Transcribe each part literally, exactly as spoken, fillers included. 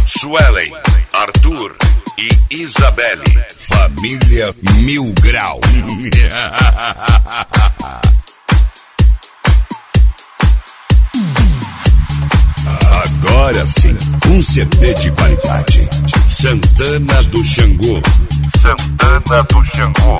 Suelen, Arthur e Isabelle. Família Mil Grau. Agora sim, um C D de qualidade. Santana do Xangô. Santana do Xangô.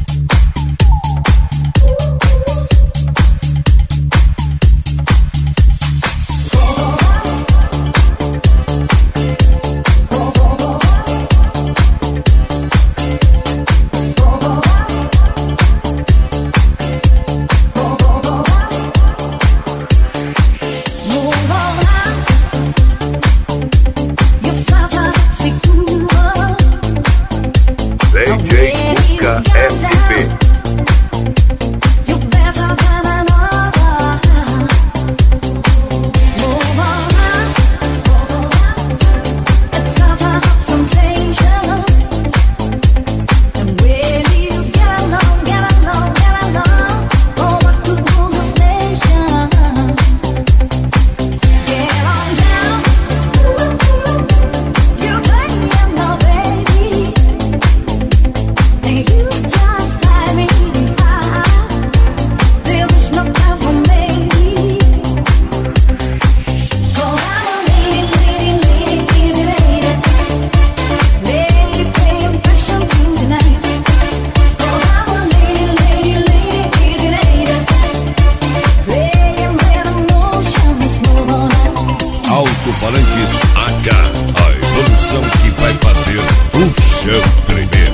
Palanques H, a evolução que vai fazer o chão tremer.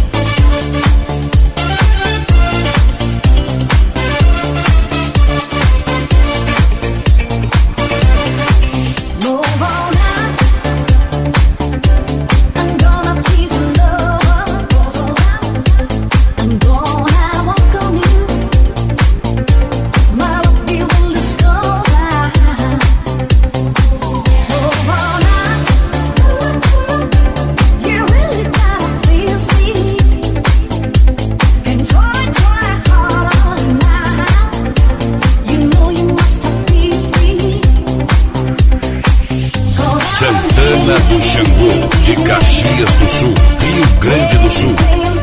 Santana do Xangô, de Caxias do Sul, Rio Grande do Sul.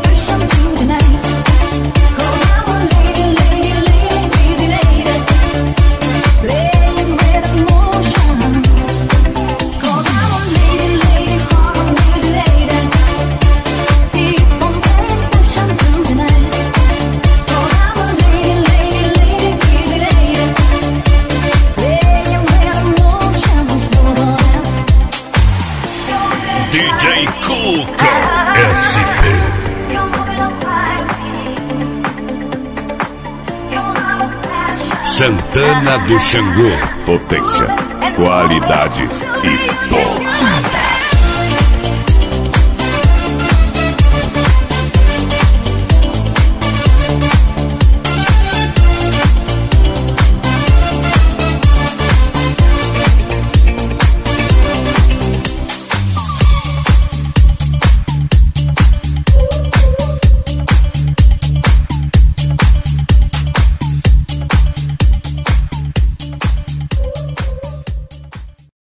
D J Cuca S P. Santana do Xangô. Potência, qualidade e dor.